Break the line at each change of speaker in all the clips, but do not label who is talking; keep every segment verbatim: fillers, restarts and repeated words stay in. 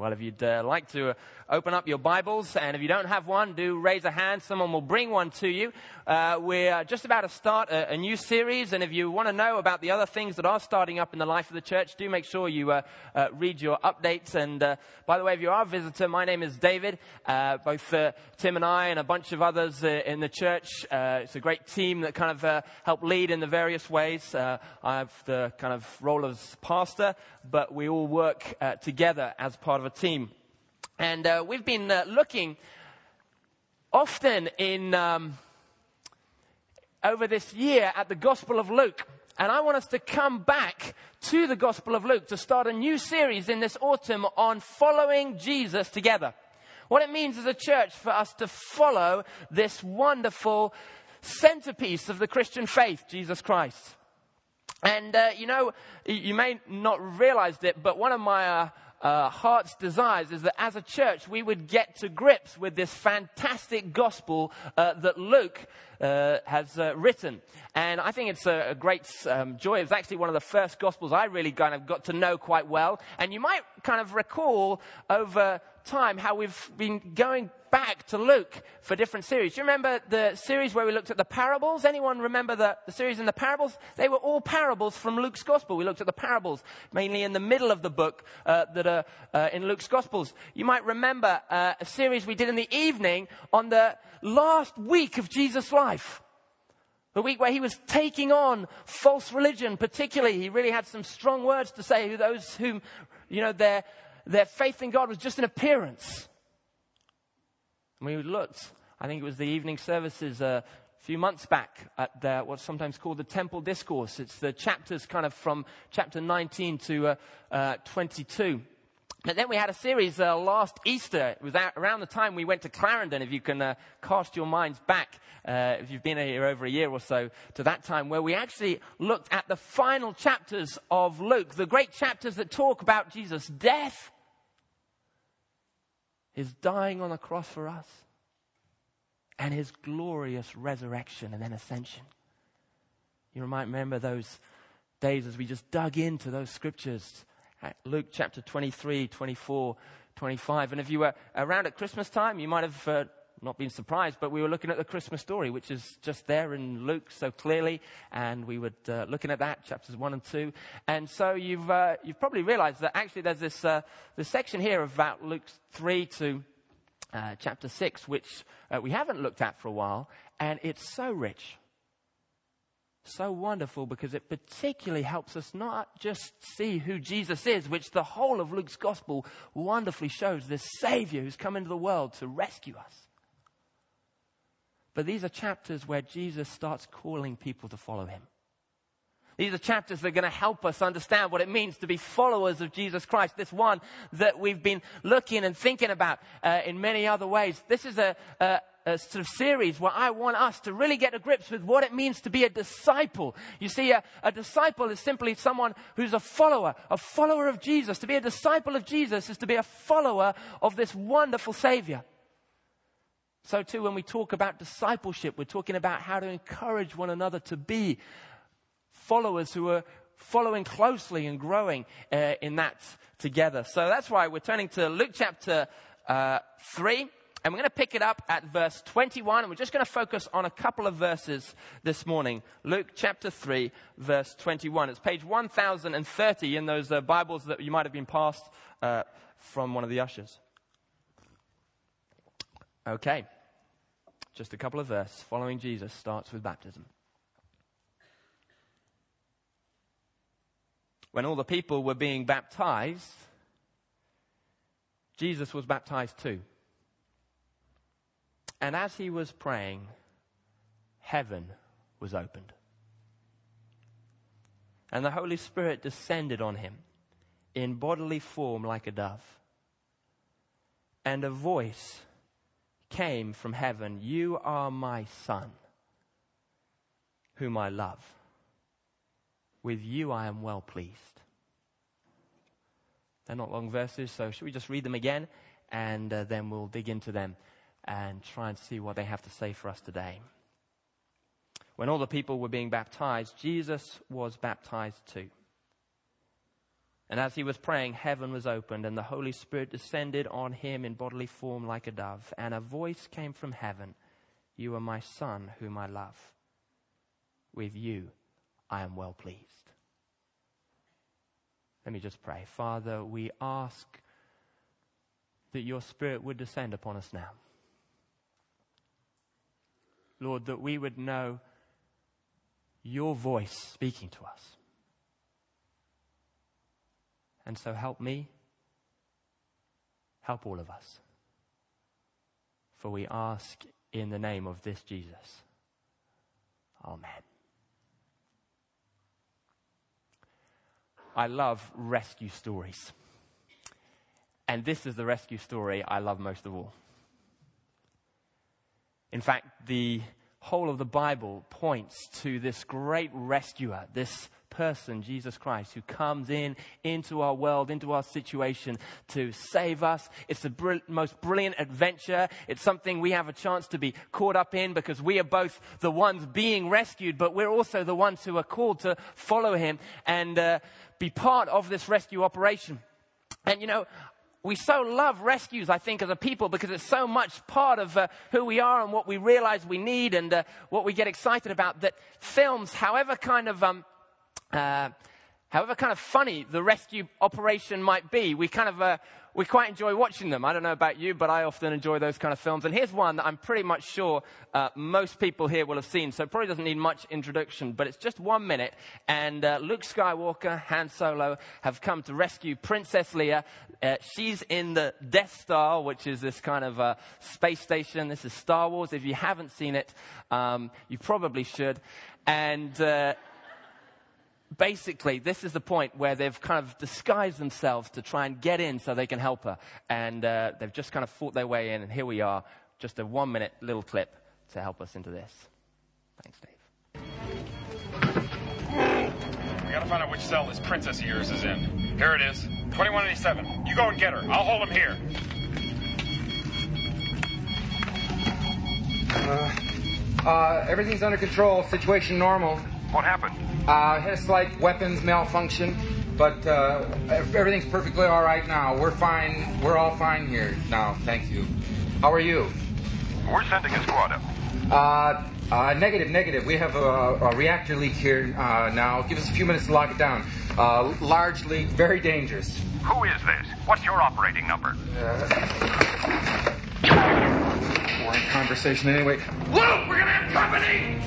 Well, if you'd uh, like to uh, open up your Bibles, and if you don't have one, do raise a hand. Someone will bring one to you. Uh, we're just about to start a, a new series, and if you want to know about the other things that are starting up in the life of the church, do make sure you uh, uh, read your updates. And uh, by the way, if you are a visitor, my name is David. Uh, both uh, Tim and I and a bunch of others uh, in the church. Uh, it's a great team that kind of uh, help lead in the various ways. Uh, I have the kind of role as pastor, but we all work uh, together as part of a team. And uh, we've been uh, looking often in um, over this year at the Gospel of Luke. And I want us to come back to the Gospel of Luke to start a new series in this autumn on following Jesus together. What it means as a church for us to follow this wonderful centerpiece of the Christian faith, Jesus Christ. And, uh, you know, you may not realize it, but one of my uh, uh, heart's desires is that as a church, we would get to grips with this fantastic gospel uh, that Luke uh, has uh, written. And I think it's a, a great um, joy. It was actually one of the first gospels I really kind of got to know quite well. And you might kind of recall over time how we've been going back to Luke for different series. Do you remember the series where we looked at the parables? Anyone remember the, the series in the parables? They were all parables from Luke's gospel. We looked at the parables mainly in the middle of the book uh, that are uh, in Luke's gospels. You might remember uh, a series we did in the evening on the last week of Jesus' life. The week where he was taking on false religion, particularly. He really had some strong words to say to those whom, you know, their, their faith in God was just an appearance. And we looked, I think it was the evening services uh, a few months back at the, what's sometimes called the Temple Discourse. It's the chapters kind of from chapter nineteen to uh, uh, twenty-two. And then we had a series uh, last Easter. It was at, around the time we went to Clarendon, if you can uh, cast your minds back, uh, if you've been here over a year or so, to that time, where we actually looked at the final chapters of Luke, the great chapters that talk about Jesus' death, his dying on the cross for us, and his glorious resurrection and then ascension. You might remember those days as we just dug into those scriptures. Luke chapter twenty-three, twenty-four, twenty-five. And if you were around at Christmas time, you might have uh, not been surprised, but we were looking at the Christmas story, which is just there in Luke so clearly. And we were uh, looking at that, chapters one and two. And so you've uh, you've probably realized that actually there's this, uh, this section here about Luke three to uh, chapter six, which uh, we haven't looked at for a while. And it's so rich. So wonderful, because it particularly helps us not just see who Jesus is, which the whole of Luke's gospel wonderfully shows, this Savior who's come into the world to rescue us. But these are chapters where Jesus starts calling people to follow him. These are chapters that are going to help us understand what it means to be followers of Jesus Christ. This one that we've been looking and thinking about uh, in many other ways. This is a, a A sort of series where I want us to really get to grips with what it means to be a disciple. You see, a, a disciple is simply someone who's a follower, a follower of Jesus. To be a disciple of Jesus is to be a follower of this wonderful Savior. So too, when we talk about discipleship, we're talking about how to encourage one another to be followers who are following closely and growing uh, in that together. So that's why we're turning to Luke chapter uh, three. And we're going to pick it up at verse twenty-one, and we're just going to focus on a couple of verses this morning. Luke chapter three, verse twenty-one. It's page one thousand thirty in those uh, Bibles that you might have been passed uh, from one of the ushers. Okay, just a couple of verses. Following Jesus starts with baptism. When all the people were being baptized, Jesus was baptized too. And as he was praying, heaven was opened. And the Holy Spirit descended on him in bodily form like a dove. And a voice came from heaven, "You are my Son, whom I love. With you I am well pleased." They're not long verses, so should we just read them again? And uh, then we'll dig into them and try and see what they have to say for us today. When all the people were being baptized, Jesus was baptized too. And as he was praying, heaven was opened, and the Holy Spirit descended on him in bodily form like a dove. And a voice came from heaven, "You are my Son, whom I love. With you I am well pleased." Let me just pray. Father, we ask that your Spirit would descend upon us now. Lord, that we would know your voice speaking to us. And so help me, help all of us. For we ask in the name of this Jesus. Amen. I love rescue stories. And this is the rescue story I love most of all. In fact, the whole of the Bible points to this great rescuer, this person, Jesus Christ, who comes in into our world, into our situation to save us. It's the br- most brilliant adventure. It's something we have a chance to be caught up in because we are both the ones being rescued, but we're also the ones who are called to follow him and uh, be part of this rescue operation. And you know, we so love rescues, I think, as a people because it's so much part of uh, who we are and what we realize we need and uh, what we get excited about, that films, however kind of um, uh, however kind of funny the rescue operation might be, we kind of uh, we quite enjoy watching them. I don't know about you, but I often enjoy those kind of films. And here's one that I'm pretty much sure uh, most people here will have seen, so it probably doesn't need much introduction, but it's just one minute, and uh, Luke Skywalker, Han Solo, have come to rescue Princess Leia. Uh, she's in the Death Star, which is this kind of uh, space station. This is Star Wars. If you haven't seen it, um, you probably should. And Uh, Basically, this is the point where they've kind of disguised themselves to try and get in so they can help her. And uh, they've just kind of fought their way in, and here we are, just a one-minute little clip to help us into this. Thanks, Dave.
We gotta find out which cell this princess of yours is in. Here it is, twenty-one eighty-seven. You go and get her. I'll hold him here.
Uh, uh, everything's under control. Situation normal.
What happened?
Uh, had a slight weapons malfunction, but uh, everything's perfectly all right now. We're fine. We're all fine here now. Thank you. How are you?
We're sending a squad up.
Uh, uh, negative, negative. We have a, a reactor leak here uh, now. Give us a few minutes to lock it down. Uh, large leak, very dangerous.
Who is this? What's your operating number?
Uh, boring conversation anyway.
Luke, we're gonna have company!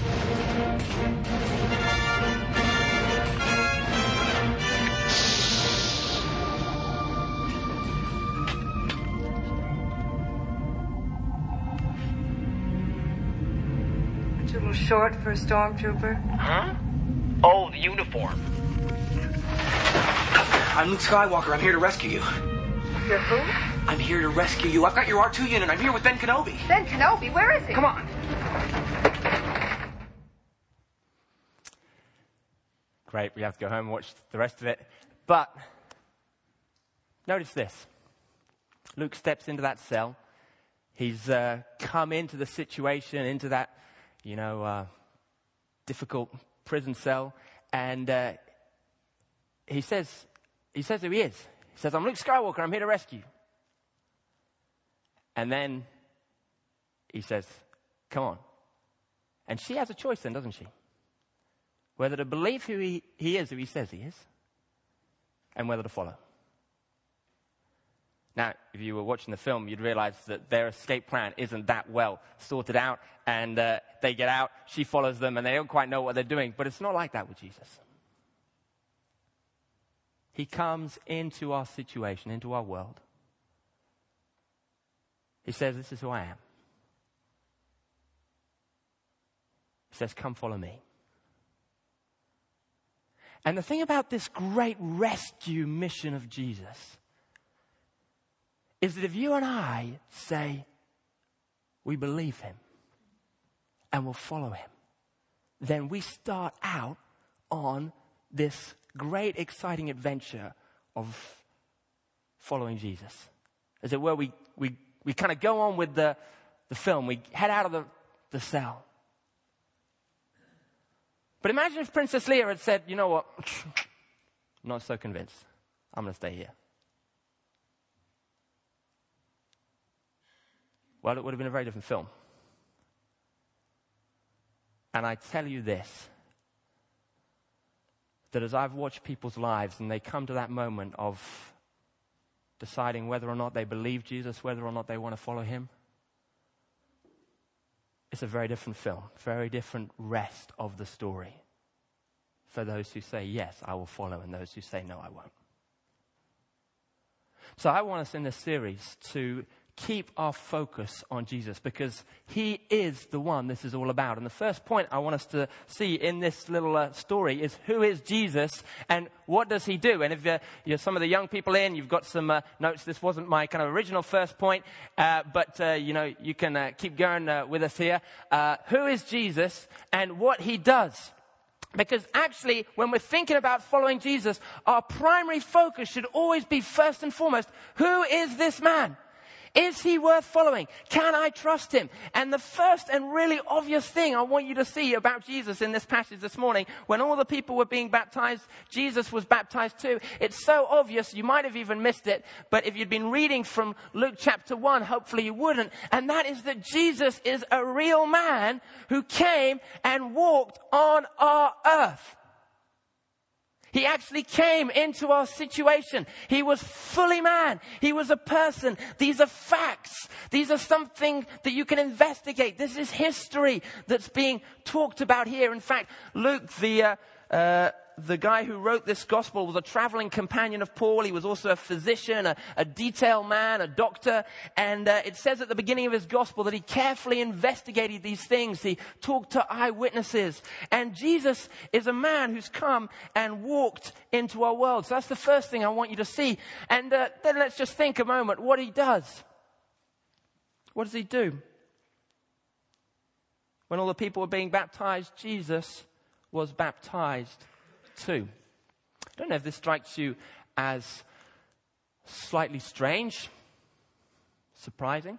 A little short for a stormtrooper.
Huh? Oh, the uniform. I'm Luke Skywalker. I'm here to rescue you.
You're who?
I'm here to rescue you. I've got your R two unit. I'm here with Ben Kenobi.
Ben Kenobi? Where is he?
Come on.
Great, we have to go home and watch the rest of it. But notice this. Luke steps into that cell. He's uh, come into the situation, into that, you know, uh, difficult prison cell. And uh, he says, he says who he is. He says, "I'm Luke Skywalker. I'm here to rescue." And then he says, "Come on." And she has a choice then, doesn't she? Whether to believe who he, he is, who he says he is, and whether to follow. Now, if you were watching the film, you'd realize that their escape plan isn't that well sorted out, and uh, they get out, she follows them, and they don't quite know what they're doing. But it's not like that with Jesus. He comes into our situation, into our world. He says, "This is who I am." He says, "Come follow me." And the thing about this great rescue mission of Jesus is that if you and I say we believe him and will follow him, then we start out on this great, exciting adventure of following Jesus. As it were, we, we, we kind of go on with the, the film. We head out of the, the cell. But imagine if Princess Leia had said, "You know what? I'm not so convinced. I'm going to stay here. Well, it would have been a very different film. And I tell you this, that as I've watched people's lives and they come to that moment of deciding whether or not they believe Jesus, whether or not they want to follow him, it's a very different film, very different rest of the story for those who say, yes, I will follow, and those who say, no, I won't. So I want us in this series to keep our focus on Jesus, because he is the one this is all about. And the first point I want us to see in this little uh, story is, who is Jesus and what does he do? And if uh, you're some of the young people in, you've got some uh, notes. This wasn't my kind of original first point, uh, but uh, you know, you can uh, keep going uh, with us here. Uh, who is Jesus and what he does? Because actually, when we're thinking about following Jesus, our primary focus should always be first and foremost, who is this man? Is he worth following? Can I trust him? And the first and really obvious thing I want you to see about Jesus in this passage this morning, when all the people were being baptized, Jesus was baptized too. It's so obvious, you might have even missed it, but if you'd been reading from Luke chapter one, hopefully you wouldn't. And that is that Jesus is a real man who came and walked on our earth. He actually came into our situation. He was fully man. He was a person. These are facts. These are something that you can investigate. This is history that's being talked about here. In fact, Luke, the uh, uh, the guy who wrote this gospel, was a traveling companion of Paul. He was also a physician, a, a detail man, a doctor. And uh, it says at the beginning of his gospel that he carefully investigated these things. He talked to eyewitnesses. And Jesus is a man who's come and walked into our world. So that's the first thing I want you to see. And uh, then let's just think a moment what he does. What does he do? When all the people were being baptized, Jesus was baptized too. I don't know if this strikes you as slightly strange, surprising.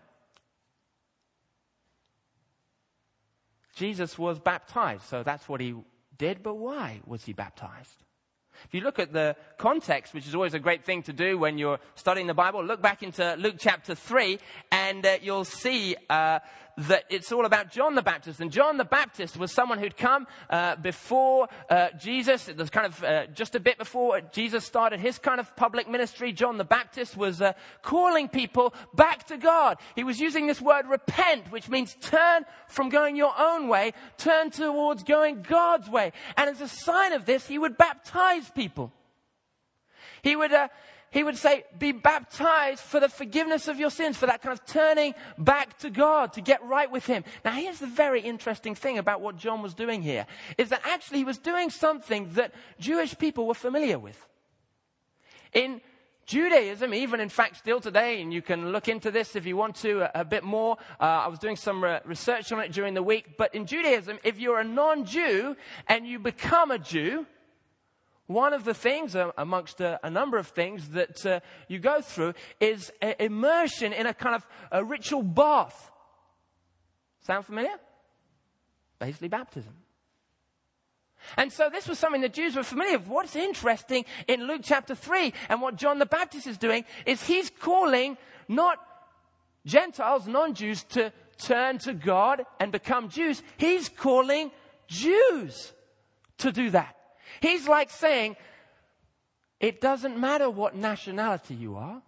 Jesus was baptized, so that's what he did, but why was he baptized? If you look at the context, which is always a great thing to do when you're studying the Bible, look back into Luke chapter three, and uh, you'll see uh, that it's all about John the Baptist. And John the Baptist was someone who'd come uh, before uh, Jesus. It was kind of uh, just a bit before Jesus started his kind of public ministry. John the Baptist was uh, calling people back to God. He was using this word repent, which means turn from going your own way, turn towards going God's way. And as a sign of this, he would baptize people. He would... Uh, He would say, be baptized for the forgiveness of your sins, for that kind of turning back to God, to get right with him. Now, here's the very interesting thing about what John was doing here, is that actually he was doing something that Jewish people were familiar with. In Judaism, even in fact still today, and you can look into this if you want to a, a bit more. Uh, I was doing some re- research on it during the week. But in Judaism, if you're a non-Jew and you become a Jew, one of the things, uh, amongst a, a number of things that uh, you go through, is a, immersion in a kind of a ritual bath. Sound familiar? Basically baptism. And so this was something the Jews were familiar with. What's interesting in Luke chapter three, and what John the Baptist is doing, is he's calling not Gentiles, non-Jews, to turn to God and become Jews. He's calling Jews to do that. He's like saying, it doesn't matter what nationality you are.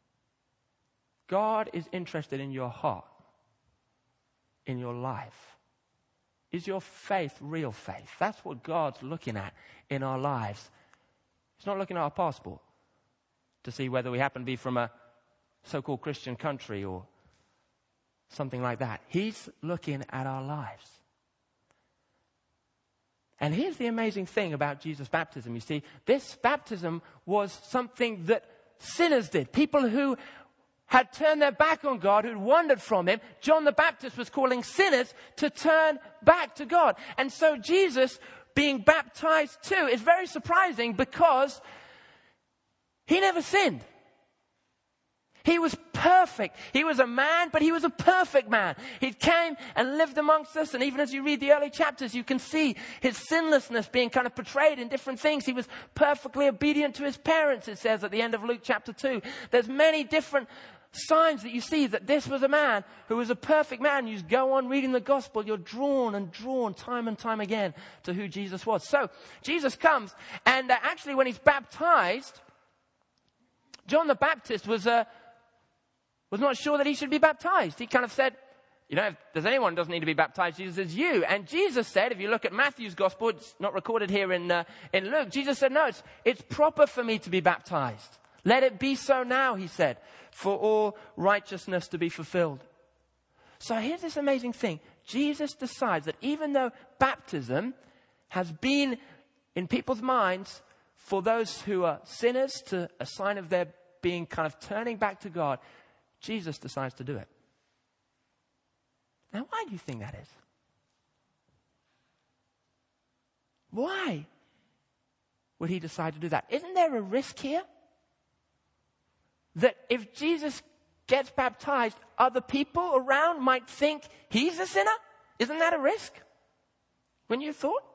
God is interested in your heart, in your life. Is your faith real faith? That's what God's looking at in our lives. He's not looking at our passport to see whether we happen to be from a so-called Christian country or something like that. He's looking at our lives. And here's the amazing thing about Jesus' baptism. You see, this baptism was something that sinners did. People who had turned their back on God, who'd wandered from him. John the Baptist was calling sinners to turn back to God. And so Jesus being baptized too is very surprising, because he never sinned. He was perfect. He was a man, but he was a perfect man. He came and lived amongst us. And even as you read the early chapters, you can see his sinlessness being kind of portrayed in different things. He was perfectly obedient to his parents, it says at the end of Luke chapter two. There's many different signs that you see that this was a man who was a perfect man. You go on reading the gospel, you're drawn and drawn time and time again to who Jesus was. So Jesus comes, and uh, actually when he's baptized, John the Baptist was uh, was not sure that he should be baptized. He kind of said, you know, if there's anyone who doesn't need to be baptized, Jesus is you. And Jesus said, if you look at Matthew's gospel, it's not recorded here in uh, in Luke, Jesus said, no, it's, it's proper for me to be baptized. Let it be so now, he said, for all righteousness to be fulfilled. So here's this amazing thing. Jesus decides that even though baptism has been in people's minds for those who are sinners, to a sign of their being kind of turning back to God, Jesus decides to do it. Now, why do you think that is? Why would he decide to do that? Isn't there a risk here? That if Jesus gets baptized, other people around might think he's a sinner? Isn't that a risk? When you thought?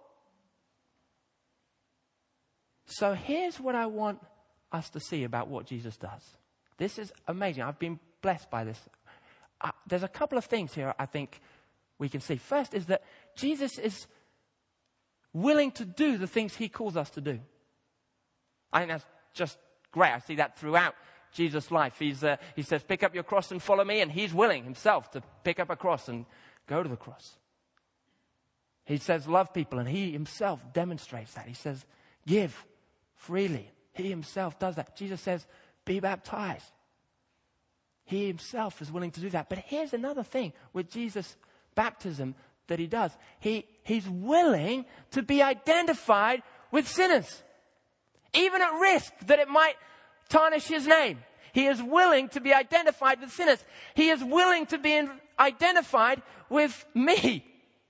So here's what I want us to see about what Jesus does. This is amazing. I've been blessed by this. Uh, there's a couple of things here I think we can see. First is that Jesus is willing to do the things he calls us to do. I think that's just great. I see that throughout Jesus' life. He's, uh, he says, pick up your cross and follow me. And he's willing himself to pick up a cross and go to the cross. He says, love people. And he himself demonstrates that. He says, give freely. He himself does that. Jesus says, be baptized. He himself is willing to do that. But here's another thing with Jesus' baptism that he does. He, he's willing to be identified with sinners. Even at risk that it might tarnish his name. He is willing to be identified with sinners. He is willing to be in, identified with me,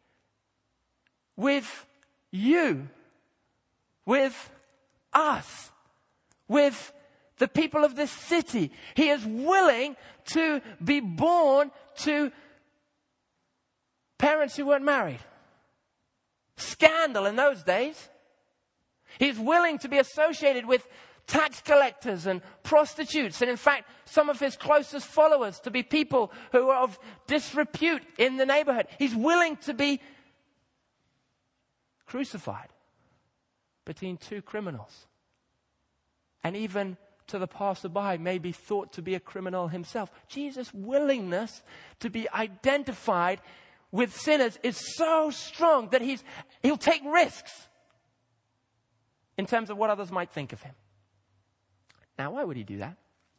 with you, with us, with the people of this city. He is willing to be born to parents who weren't married. Scandal in those days. He's willing to be associated with tax collectors and prostitutes, and in fact, some of his closest followers to be people who are of disrepute in the neighborhood. He's willing to be crucified between two criminals. And even to the passerby, may be thought to be a criminal himself. Jesus' willingness to be identified with sinners is so strong that he's he'll take risks in terms of what others might think of him. Now, why would he do that?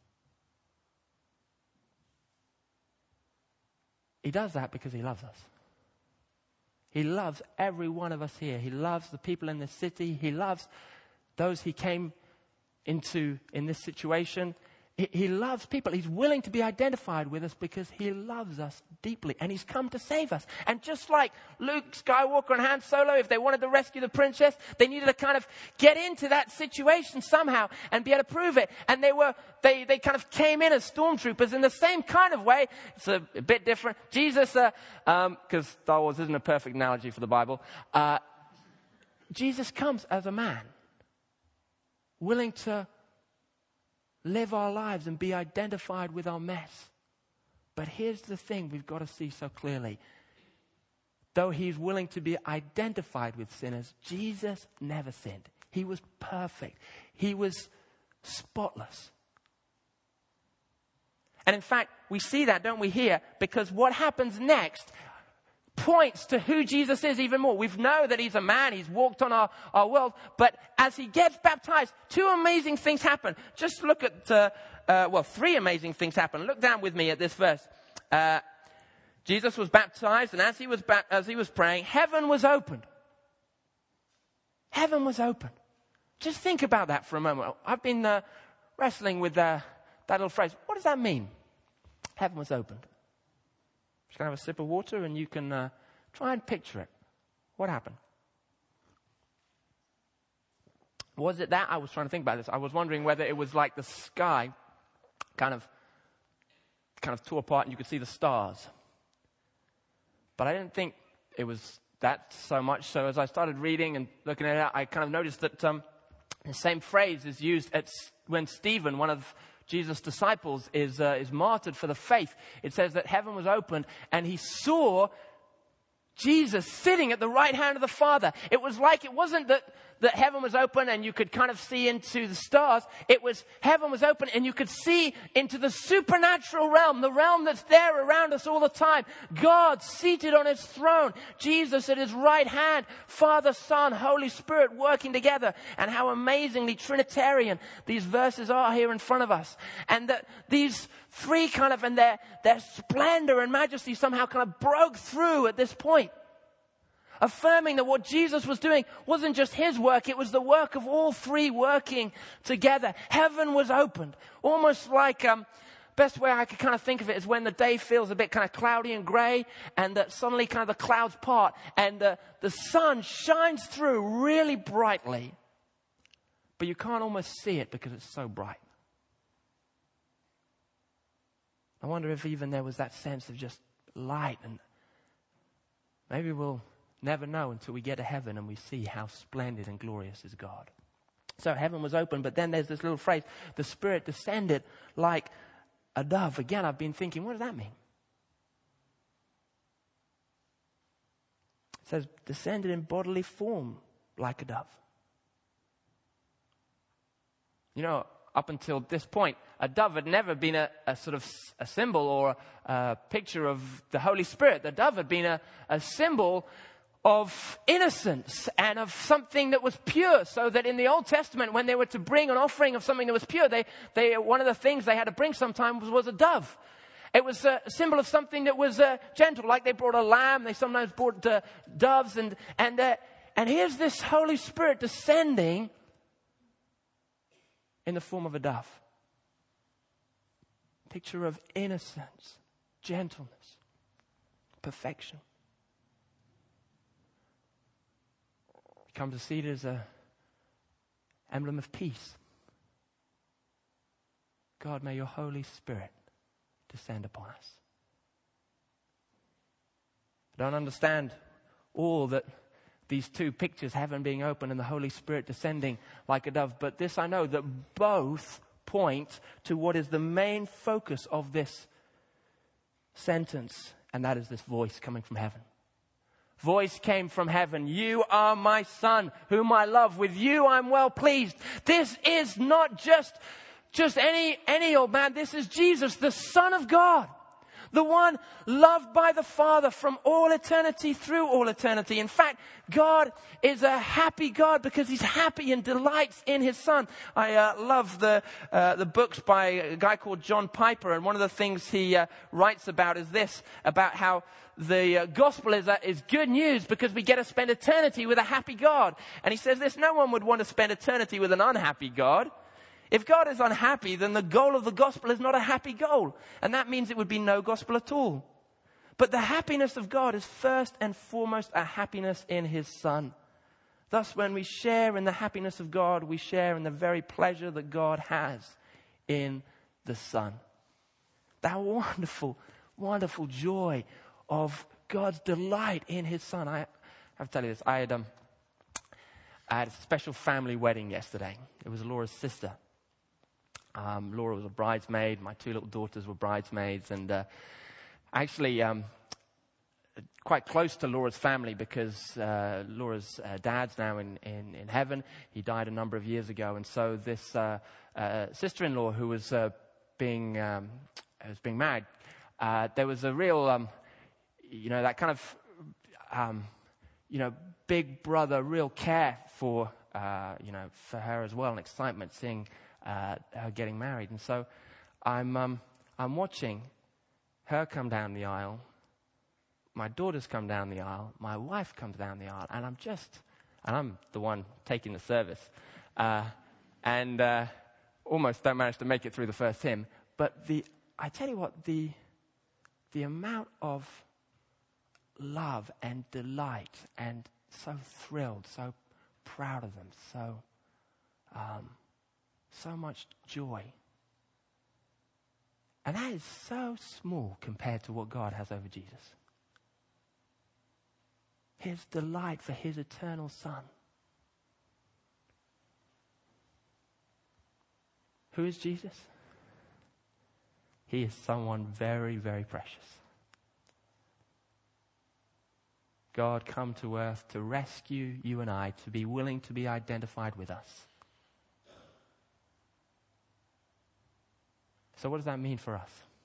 He does that because he loves us. He loves every one of us here. He loves the people in this city. He loves those he came into in this situation. He, he loves people. He's willing to be identified with us because he loves us deeply. And he's come to save us. And just like Luke Skywalker and Han Solo, if they wanted to rescue the princess, they needed to kind of get into that situation somehow and be able to prove it. And they were, they, they kind of came in as stormtroopers in the same kind of way. It's a, a bit different. Jesus, uh, um, because Star Wars isn't a perfect analogy for the Bible, uh, Jesus comes as a man, willing to live our lives and be identified with our mess. But here's the thing we've got to see so clearly. Though he's willing to be identified with sinners, Jesus never sinned. He was perfect. He was spotless. And in fact, we see that, don't we, here? Because what happens next points to who Jesus is even more. We know that he's a man. He's walked on our, our world. But as he gets baptized, two amazing things happen. Just look at, uh, uh, well, three amazing things happen. Look down with me at this verse. Uh, Jesus was baptized, and as he was ba- as he was praying, heaven was opened. Heaven was opened. Just think about that for a moment. I've been uh, wrestling with uh, that little phrase. What does that mean? Heaven was opened. Just going to have a sip of water and you can uh, try and picture it. What happened? Was it that? I was trying to think about this. I was wondering whether it was like the sky kind of kind of tore apart and you could see the stars. But I didn't think it was that so much. So as I started reading and looking at it, I kind of noticed that um, the same phrase is used at when Stephen, one of Jesus' disciples, is uh, is martyred for the faith. It says that heaven was opened and he saw Jesus sitting at the right hand of the Father. It was like, it wasn't that, that heaven was open and you could kind of see into the stars. It was heaven was open and you could see into the supernatural realm, the realm that's there around us all the time. God seated on his throne, Jesus at his right hand, Father, Son, Holy Spirit working together. And how amazingly Trinitarian these verses are here in front of us. And that these three kind of, and their, their splendor and majesty somehow kind of broke through at this point, affirming that what Jesus was doing wasn't just his work, it was the work of all three working together. Heaven was opened, almost like, um, best way I could kind of think of it is when the day feels a bit kind of cloudy and gray, and that suddenly kind of the clouds part, and the, the sun shines through really brightly, but you can't almost see it because it's so bright. I wonder if even there was that sense of just light, and maybe we'll never know until we get to heaven and we see how splendid and glorious is God. So heaven was open, but then there's this little phrase, the Spirit descended like a dove. Again, I've been thinking, what does that mean? It says, descended in bodily form like a dove. You know, up until this point, a dove had never been a, a sort of a symbol or a, a picture of the Holy Spirit. The dove had been a, a symbol of innocence and of something that was pure. So that in the Old Testament, when they were to bring an offering of something that was pure, they, they one of the things they had to bring sometimes was, was a dove. It was a symbol of something that was uh, gentle, like they brought a lamb. They sometimes brought uh, doves, and and uh, and here's this Holy Spirit descending in the form of a dove. Picture of innocence, gentleness, perfection. He comes to see it as an emblem of peace. God, may your Holy Spirit descend upon us. I don't understand all that these two pictures, heaven being open and the Holy Spirit descending like a dove, but this I know, that both point to what is the main focus of this sentence, and that is this voice coming from heaven. Voice came from heaven. You are my Son, whom I love. With you I'm well pleased. This is not just, just any, any old man. This is Jesus, the Son of God. The one loved by the Father from all eternity through all eternity. In fact, God is a happy God because he's happy and delights in his Son. I uh, love the uh, the books by a guy called John Piper, and one of the things he uh, writes about is this, about how the uh, gospel is, uh, is good news because we get to spend eternity with a happy God. And he says this, no one would want to spend eternity with an unhappy God. If God is unhappy, then the goal of the gospel is not a happy goal. And that means it would be no gospel at all. But the happiness of God is first and foremost a happiness in his Son. Thus, when we share in the happiness of God, we share in the very pleasure that God has in the Son. That wonderful, wonderful joy of God's delight in his Son. I have to tell you this. I had, um, I had a special family wedding yesterday. It was Laura's sister. Um, Laura was a bridesmaid. My two little daughters were bridesmaids. And uh, actually um, quite close to Laura's family because uh, Laura's uh, dad's now in, in, in heaven. He died a number of years ago. And so this uh, uh, sister-in-law who was uh, being um, was being married, uh, there was a real, um, you know, that kind of, um, you know, big brother, real care for, uh, you know, for her as well, and excitement seeing Uh, her getting married. And so I'm um, I'm watching her come down the aisle, my daughters come down the aisle, my wife comes down the aisle, and I'm just, and I'm the one taking the service, uh, and uh, almost don't manage to make it through the first hymn. But the I tell you what, the the amount of love and delight and so thrilled, so proud of them, so um, so much joy. And that is so small compared to what God has over Jesus. His delight for his eternal Son. Who is Jesus? He is someone very, very precious. God come to earth to rescue you and I, to be willing to be identified with us. So what does that mean for us?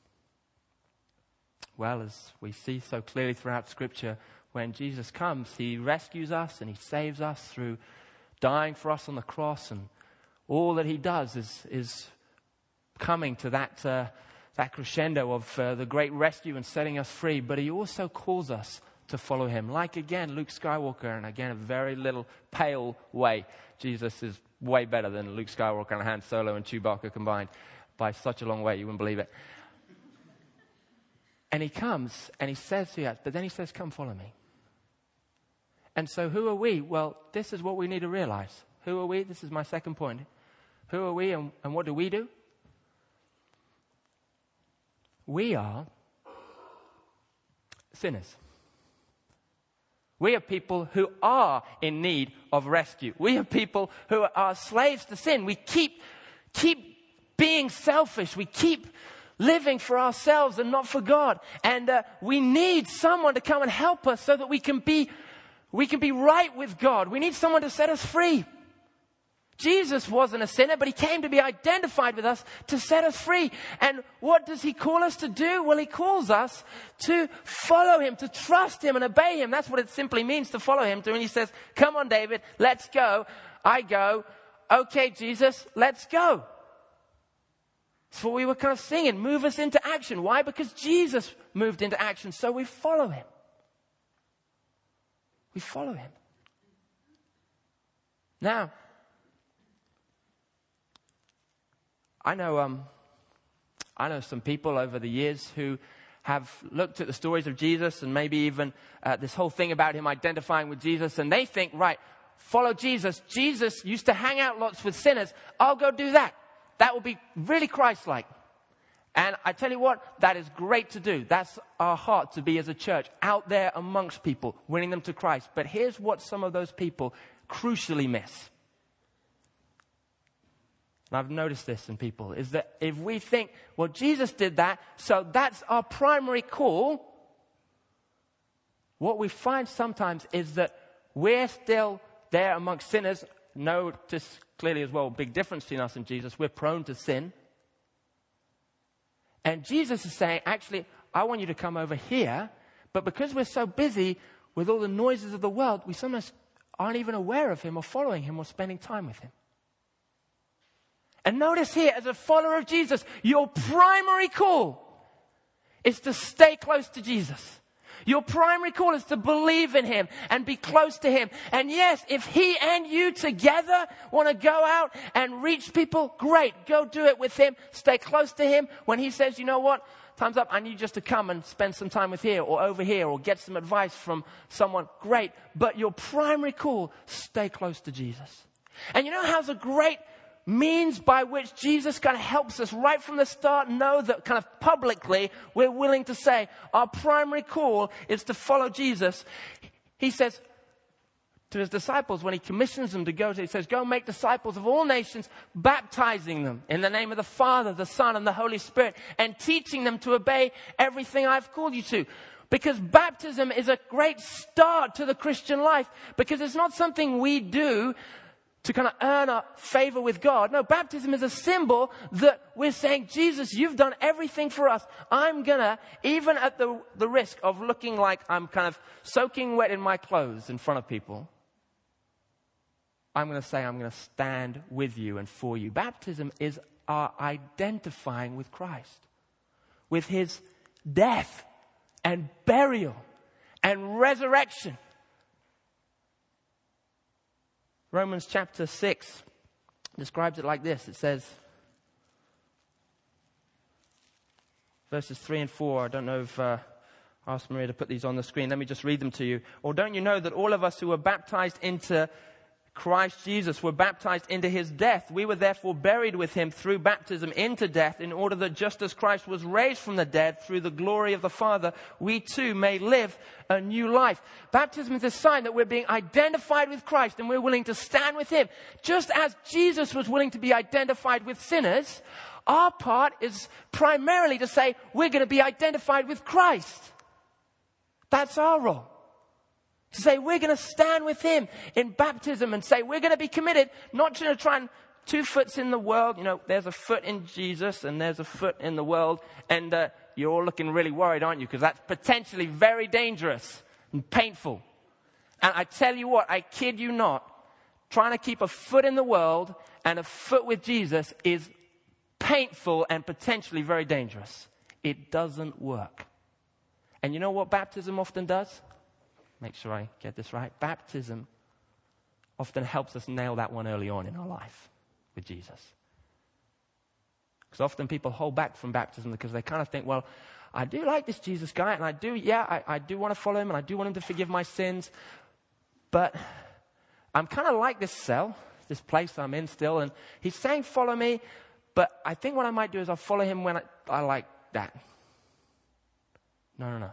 Well, as we see so clearly throughout Scripture, when Jesus comes, he rescues us and he saves us through dying for us on the cross, and all that he does is, is coming to that, uh, that crescendo of uh, the great rescue and setting us free. But he also calls us to follow him. Like, again, Luke Skywalker, and again, a very little pale way. Jesus is way better than Luke Skywalker and Han Solo and Chewbacca combined by such a long way, you wouldn't believe it. And he comes and he says to us, but then he says, come follow me. And so who are we? Well, this is what we need to realize. Who are we? This is my second point. Who are we and, and what do we do? We are sinners. We are people who are in need of rescue. We are people who are slaves to sin. We keep, keep being selfish. We keep living for ourselves and not for God. And uh, we need someone to come and help us so that we can be, we can be right with God. We need someone to set us free. Jesus wasn't a sinner, but he came to be identified with us to set us free. And what does he call us to do? Well, he calls us to follow him, to trust him and obey him. That's what it simply means to follow him. And he says, come on, David, let's go. I go. Okay, Jesus, let's go. That's what we were kind of singing. Move us into action. Why? Because Jesus moved into action. So we follow him. We follow him. Now, I know, um, I know some people over the years who have looked at the stories of Jesus and maybe even uh, this whole thing about him identifying with Jesus, and they think, right, follow Jesus. Jesus used to hang out lots with sinners. I'll go do that. That will be really Christ-like. And I tell you what, that is great to do. That's our heart to be as a church, out there amongst people, winning them to Christ. But here's what some of those people crucially miss. And I've noticed this in people, is that if we think, well, Jesus did that, so that's our primary call, what we find sometimes is that we're still there amongst sinners. Notice clearly as well, big difference between us and Jesus. We're prone to sin. And Jesus is saying, actually, I want you to come over here, but because we're so busy with all the noises of the world, we sometimes aren't even aware of him or following him or spending time with him. And notice here, as a follower of Jesus, your primary call is to stay close to Jesus. Your primary call is to believe in him and be close to him. And yes, if he and you together want to go out and reach people, great. Go do it with him. Stay close to him. When he says, you know what, time's up, I need you just to come and spend some time with here or over here or get some advice from someone, great. But your primary call, stay close to Jesus. And you know how's a great means by which Jesus kind of helps us right from the start know that kind of publicly we're willing to say our primary call is to follow Jesus. He says to his disciples when he commissions them to go, he says, go make disciples of all nations, baptizing them in the name of the Father, the Son, and the Holy Spirit, and teaching them to obey everything I've called you to. Because baptism is a great start to the Christian life, because it's not something we do to kind of earn a favor with God. No, baptism is a symbol that we're saying, Jesus, you've done everything for us. I'm gonna, even at the, the risk of looking like I'm kind of soaking wet in my clothes in front of people, I'm gonna say I'm gonna stand with you and for you. Baptism is our identifying with Christ, with his death and burial and resurrection. Romans chapter six describes it like this. It says, verses three and four. I don't know if uh, I asked Maria to put these on the screen. Let me just read them to you. Or don't you know that all of us who were baptized into Christ Jesus were baptized into his death. We were therefore buried with him through baptism into death, in order that just as Christ was raised from the dead through the glory of the Father, we too may live a new life. Baptism is a sign that we're being identified with Christ and we're willing to stand with him. Just as Jesus was willing to be identified with sinners, our part is primarily to say we're going to be identified with Christ. That's our role. To say we're going to stand with him in baptism and say we're going to be committed, not to try and two foots in the world. You know, there's a foot in Jesus and there's a foot in the world. And uh, you're all looking really worried, aren't you? Because that's potentially very dangerous and painful. And I tell you what, I kid you not, trying to keep a foot in the world and a foot with Jesus is painful and potentially very dangerous. It doesn't work. And you know what baptism often does? Make sure I get this right. Baptism often helps us nail that one early on in our life with Jesus. Because often people hold back from baptism because they kind of think, well, I do like this Jesus guy, and I do, yeah, I, I do want to follow him, and I do want him to forgive my sins, but I'm kind of like this cell, this place I'm in still, and he's saying follow me, but I think what I might do is I'll follow him when I, I like that. No, no, no.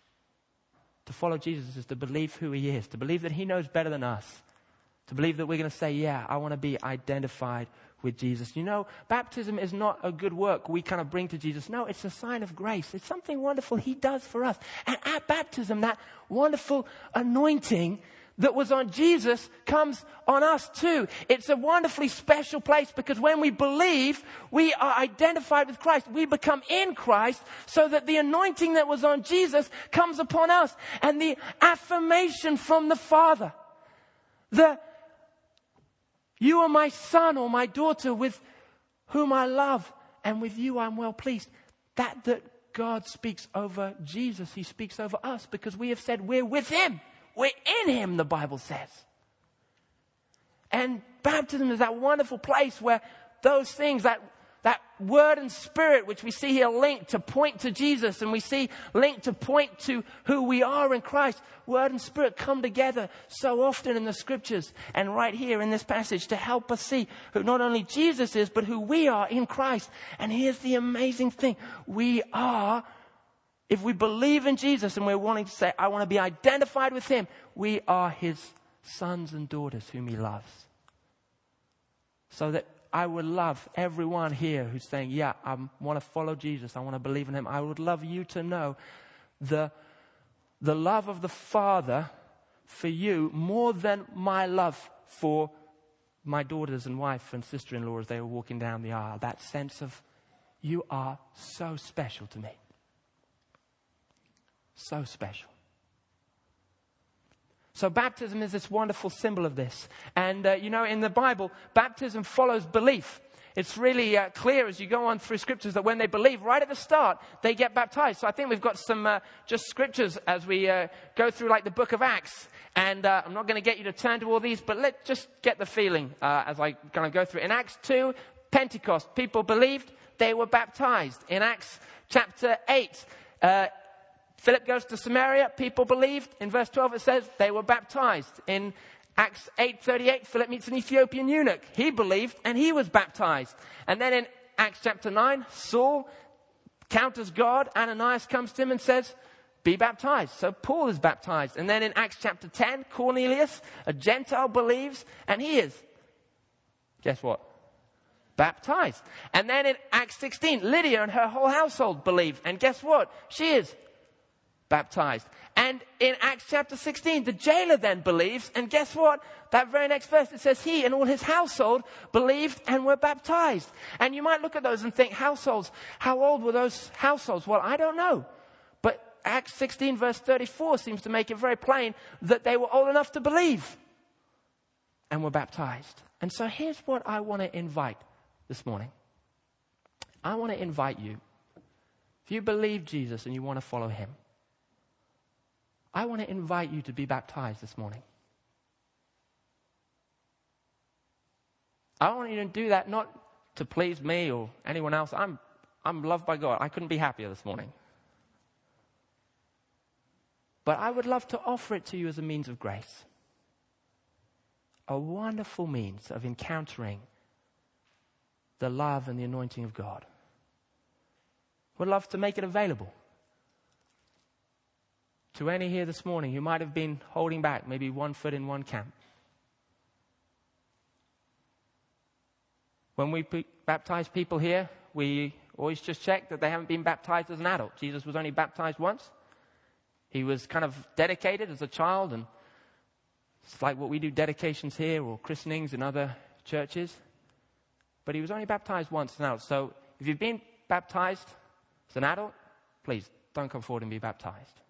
To follow Jesus is to believe who he is, to believe that he knows better than us, to believe that we're going to say, yeah, I want to be identified with Jesus. You know, baptism is not a good work we kind of bring to Jesus. No, it's a sign of grace. It's something wonderful he does for us. And at baptism, that wonderful anointing that was on Jesus comes on us too. It's a wonderfully special place because when we believe, we are identified with Christ. We become in Christ so that the anointing that was on Jesus comes upon us. And the affirmation from the Father, the you are my son or my daughter with whom I love, and with you I'm well pleased. That that God speaks over Jesus, he speaks over us because we have said we're with him. We're in him, the Bible says. And baptism is that wonderful place where those things, that, that word and spirit, which we see here linked to point to Jesus, and we see linked to point to who we are in Christ, word and spirit come together so often in the scriptures and right here in this passage to help us see who not only Jesus is, but who we are in Christ. And here's the amazing thing. We are, if we believe in Jesus and we're wanting to say, I want to be identified with him, we are his sons and daughters whom he loves. So that I would love everyone here who's saying, yeah, I want to follow Jesus. I want to believe in him. I would love you to know the, the love of the Father for you more than my love for my daughters and wife and sister-in-law as they were walking down the aisle. That sense of, you are so special to me. So special. So baptism is this wonderful symbol of this. And, uh, you know, in the Bible, baptism follows belief. It's really uh, clear as you go on through scriptures that when they believe, right at the start, they get baptized. So I think we've got some uh, just scriptures as we uh, go through like the book of Acts. And uh, I'm not going to get you to turn to all these, but let's just get the feeling uh, as I kind of go through. In Acts two, Pentecost, people believed, they were baptized. In Acts chapter eight, uh, Philip goes to Samaria, people believed. In verse twelve it says they were baptized. In Acts eight thirty-eight, Philip meets an Ethiopian eunuch. He believed and he was baptized. And then in Acts chapter nine, Saul counters God. Ananias comes to him and says, be baptized. So Paul is baptized. And then in Acts chapter ten, Cornelius, a Gentile, believes and he is, guess what? Baptized. And then in Acts sixteen, Lydia and her whole household believe. And guess what? She is baptized. And in Acts chapter sixteen, the jailer then believes, and guess what? That very next verse, it says he and all his household believed and were baptized. And you might look at those and think, households, how old were those households? Well, I don't know. But Acts sixteen verse thirty-four seems to make it very plain that they were old enough to believe and were baptized. And so here's what I want to invite this morning. I want to invite you, if you believe Jesus and you want to follow him, I want to invite you to be baptized this morning. I want you to do that not to please me or anyone else. I'm, I'm loved by God. I couldn't be happier this morning. But I would love to offer it to you as a means of grace. a wonderful means of encountering the love and the anointing of God. Would love to make it available to any here this morning who might have been holding back, maybe one foot in one camp. When we p- baptize people here, we always just check that they haven't been baptized as an adult. Jesus was only baptized once. He was kind of dedicated as a child, and it's like what we do, dedications here or christenings in other churches. But he was only baptized once as an adult. So if you've been baptized as an adult, please don't come forward and be baptized.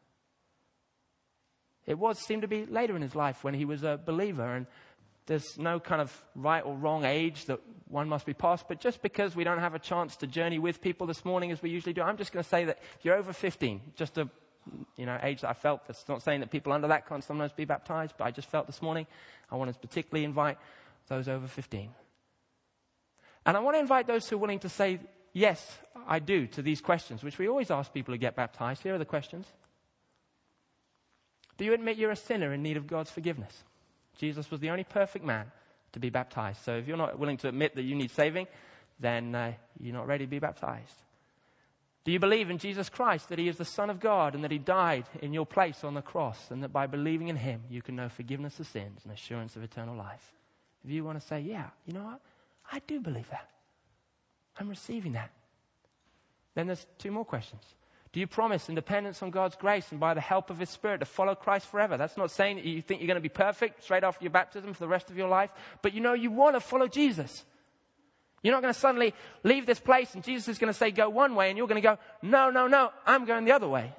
It was seemed to be later in his life when he was a believer, and there's no kind of right or wrong age that one must be past. But just because we don't have a chance to journey with people this morning as we usually do, I'm just going to say that if you're over fifteen, just a you know age that I felt, that's not saying that people under that can't sometimes be baptized, but I just felt this morning I want to particularly invite those over fifteen. And I want to invite those who are willing to say, yes, I do, to these questions, which we always ask people to get baptized. Here are the questions. Do you admit you're a sinner in need of God's forgiveness? Jesus was the only perfect man to be baptized. So if you're not willing to admit that you need saving, then uh, you're not ready to be baptized. Do you believe in Jesus Christ, that he is the Son of God and that he died in your place on the cross, and that by believing in him you can know forgiveness of sins and assurance of eternal life? If you want to say, yeah, you know what? I do believe that. I'm receiving that. Then there's two more questions. Do you promise in dependence on God's grace and by the help of his Spirit to follow Christ forever? That's not saying that you think you're going to be perfect straight after your baptism for the rest of your life, but you know you want to follow Jesus. You're not going to suddenly leave this place and Jesus is going to say go one way and you're going to go, no, no, no, I'm going the other way.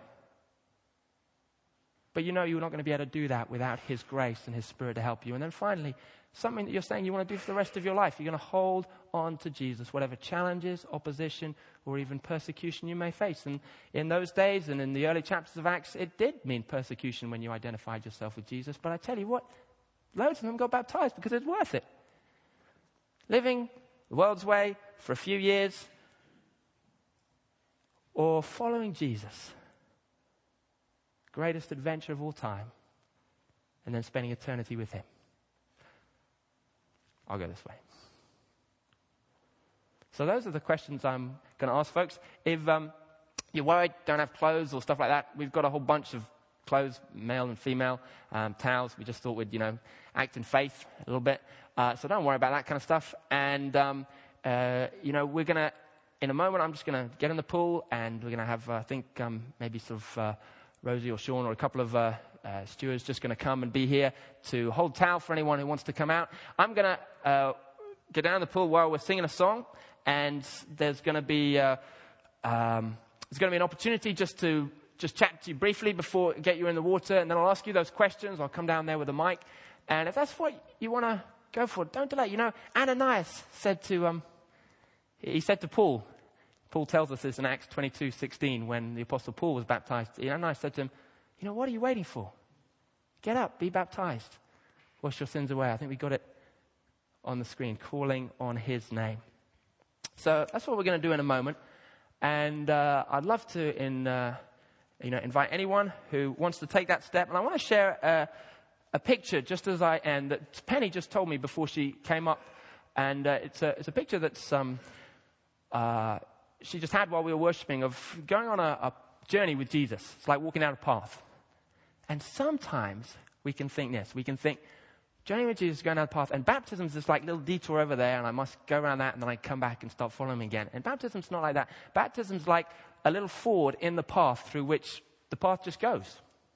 But you know you're not going to be able to do that without his grace and his Spirit to help you. And then finally, something that you're saying you want to do for the rest of your life. You're going to hold on to Jesus, whatever challenges, opposition, or even persecution you may face. And in those days and in the early chapters of Acts, it did mean persecution when you identified yourself with Jesus. But I tell you what, loads of them got baptized because it's worth it. Living the world's way for a few years, or following Jesus, greatest adventure of all time, and then spending eternity with him. I'll go this way. So those are the questions I'm going to ask folks. If um, you're worried, don't have clothes or stuff like that, we've got a whole bunch of clothes, male and female, um, towels. We just thought we'd, you know, act in faith a little bit. Uh, so don't worry about that kind of stuff. And, um, uh, you know, we're going to, in a moment, I'm just going to get in the pool and we're going to have, uh, I think, um, maybe sort of uh, Rosie or Sean or a couple of uh, uh, stewards just going to come and be here to hold towel for anyone who wants to come out. I'm going to uh, get down in the pool while we're singing a song, and there's going to be uh, um, there's going to be an opportunity just to just chat to you briefly before I get you in the water, and then I'll ask you those questions. I'll come down there with a mic, and if that's what you want to go for, don't delay. You know, Ananias said to um, he said to Paul. Paul tells us this in Acts twenty-two sixteen when the Apostle Paul was baptized. Ananias said to him, you know, what are you waiting for? Get up, be baptized. Wash your sins away. I think we got it on the screen, calling on his name. So that's what we're going to do in a moment. And uh, I'd love to in, uh, you know, invite anyone who wants to take that step. And I want to share a, a picture just as I end that Penny just told me before she came up. And uh, it's, a, it's a picture that's... Um, uh, she just had while we were worshiping of going on a, a journey with Jesus. It's like walking down a path. And sometimes we can think this. We can think, journey with Jesus, going down the path. And baptism is this like little detour over there, and I must go around that, and then I come back and start following him again. And baptism's not like that. Baptism's like a little forward in the path through which the path just goes.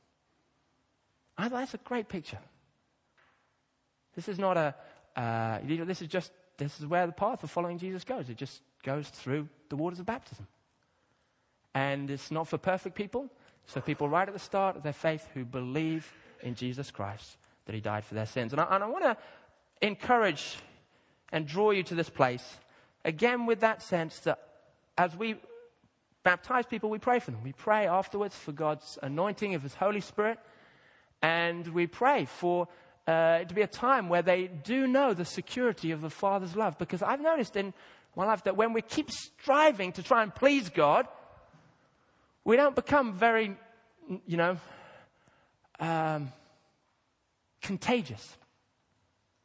I thought that's a great picture. This is not a, uh, this is just, this is where the path of following Jesus goes. It just goes through the waters of baptism. And it's not for perfect people. It's for people right at the start of their faith who believe in Jesus Christ, that he died for their sins. And I, and I want to encourage and draw you to this place, again with that sense that as we baptize people, we pray for them. We pray afterwards for God's anointing of his Holy Spirit. And we pray for uh, it to be a time where they do know the security of the Father's love. Because I've noticed in my life that when we keep striving to try and please God, we don't become very, you know, um, contagious.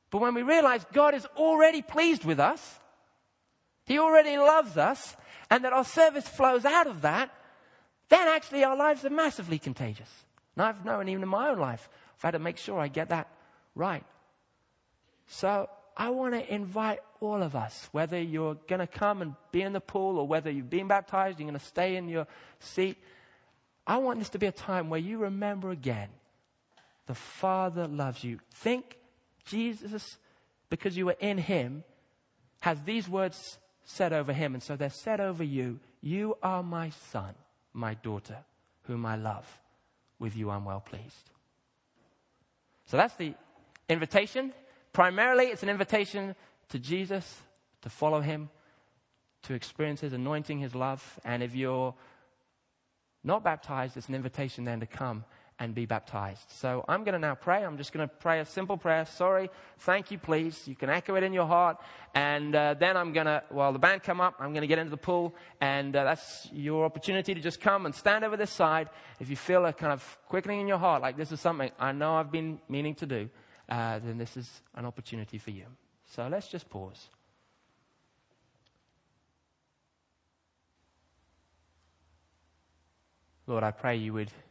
But when we realize God is already pleased with us, He already loves us, and that our service flows out of that, then actually our lives are massively contagious. And I've known even in my own life, I've had to make sure I get that right. So I want to invite all of us, whether you're going to come and be in the pool or whether you've been baptized, you're going to stay in your seat. I want this to be a time where you remember again, the Father loves you. Think Jesus, because you were in Him, has these words said over Him. And so they're said over you. You are my son, my daughter, whom I love. With you I'm well pleased. So that's the invitation. Primarily, it's an invitation to Jesus, to follow Him, to experience His anointing, His love. And if you're not baptized, it's an invitation then to come and be baptized. So I'm going to now pray. I'm just going to pray a simple prayer. Sorry, thank you, please. You can echo it in your heart. And uh, then I'm going to, while the band come up, I'm going to get into the pool. And uh, that's your opportunity to just come and stand over this side. If you feel a kind of quickening in your heart, like this is something I know I've been meaning to do, uh, then this is an opportunity for you. So let's just pause. Lord, I pray you would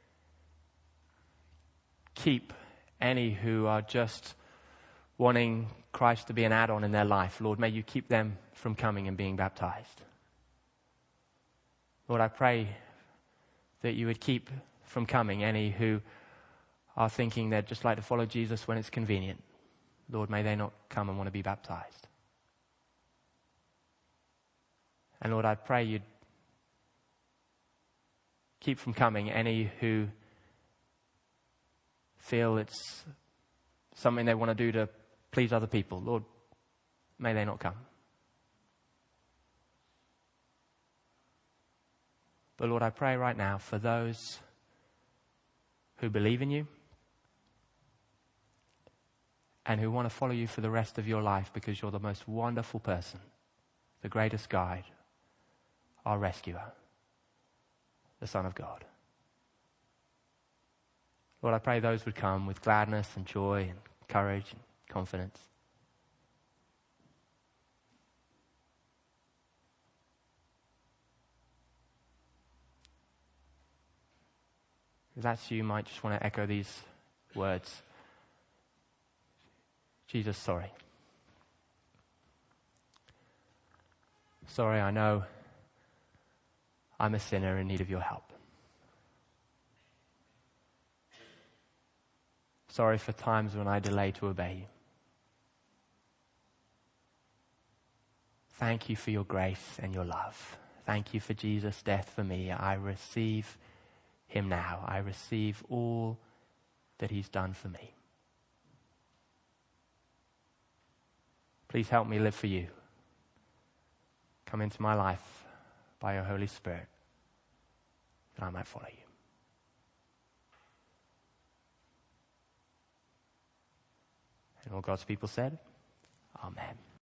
keep any who are just wanting Christ to be an add-on in their life. Lord, may you keep them from coming and being baptized. Lord, I pray that you would keep from coming any who are thinking they'd just like to follow Jesus when it's convenient. Lord, may they not come and want to be baptized. And Lord, I pray you'd keep from coming any who feel it's something they want to do to please other people. Lord, may they not come. But Lord, I pray right now for those who believe in you and who want to follow you for the rest of your life because you're the most wonderful person, the greatest guide, our rescuer, the Son of God. Lord, I pray those would come with gladness and joy and courage and confidence. If that's you, you might just want to echo these words. Jesus, sorry. Sorry, I know I'm a sinner in need of your help. Sorry for times when I delay to obey you. Thank you for your grace and your love. Thank you for Jesus' death for me. I receive him now. I receive all that he's done for me. Please help me live for you. Come into my life by your Holy Spirit, that I might follow you. And all God's people said, Amen.